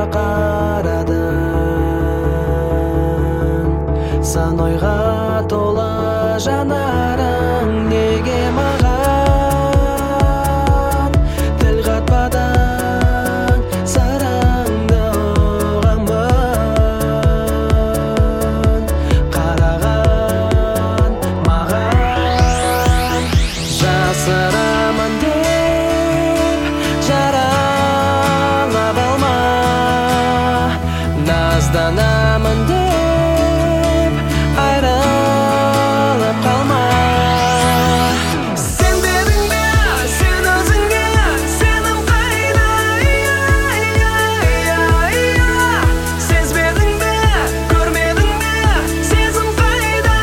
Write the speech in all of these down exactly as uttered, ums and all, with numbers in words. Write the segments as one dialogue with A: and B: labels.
A: қарадың, сан ойға тола жанарың, неге маған тіл қатпадың, сырыңды ұғамын. Қараған маған жасырамын деп жаралап алма, назданамын деп айрылып қалма. Сенбедің бе сен өзіңе, сенім қайда? Сезбедің бе, көрмедің бе, сезім қайда?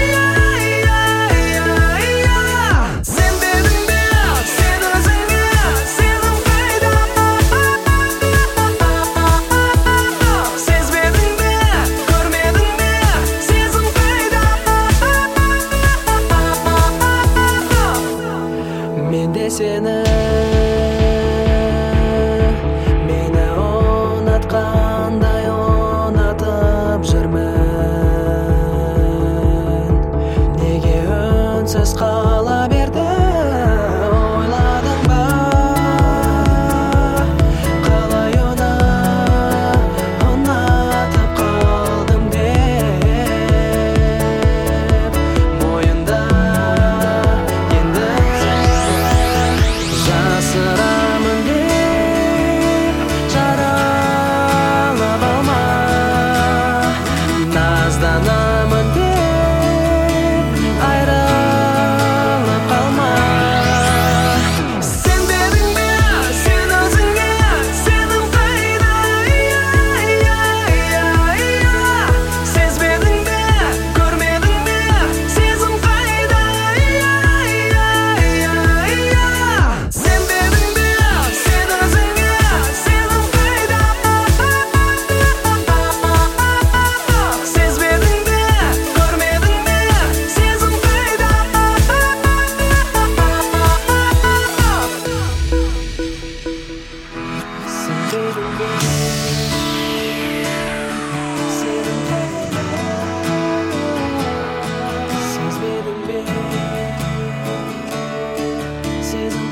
A: Сенбедің бе сен өзіңе, сенім қайда? Сезбедің бе, көрмедің бе, сезім қайда? Мен де сені, мені ұнатқандай ұнатып жүрмін. Неге үнсіз қала берді, ойладың ба? Қалай оны ұнатып қалдым деп мойында енді жасырамын деп жаралап алма, назданамын деп айрылып қалма. Сенбедің бе сен өзіңе, сенім қайда? Сезбедің бе, көрмедің бе, сезім қайда? Сенбедің бе сен өзіңе, сенім қайда? Сезбедің бе, көрмедің бе, сезім қайда? Сенбедің бе сенім қайда? Сезбедің бе, сезім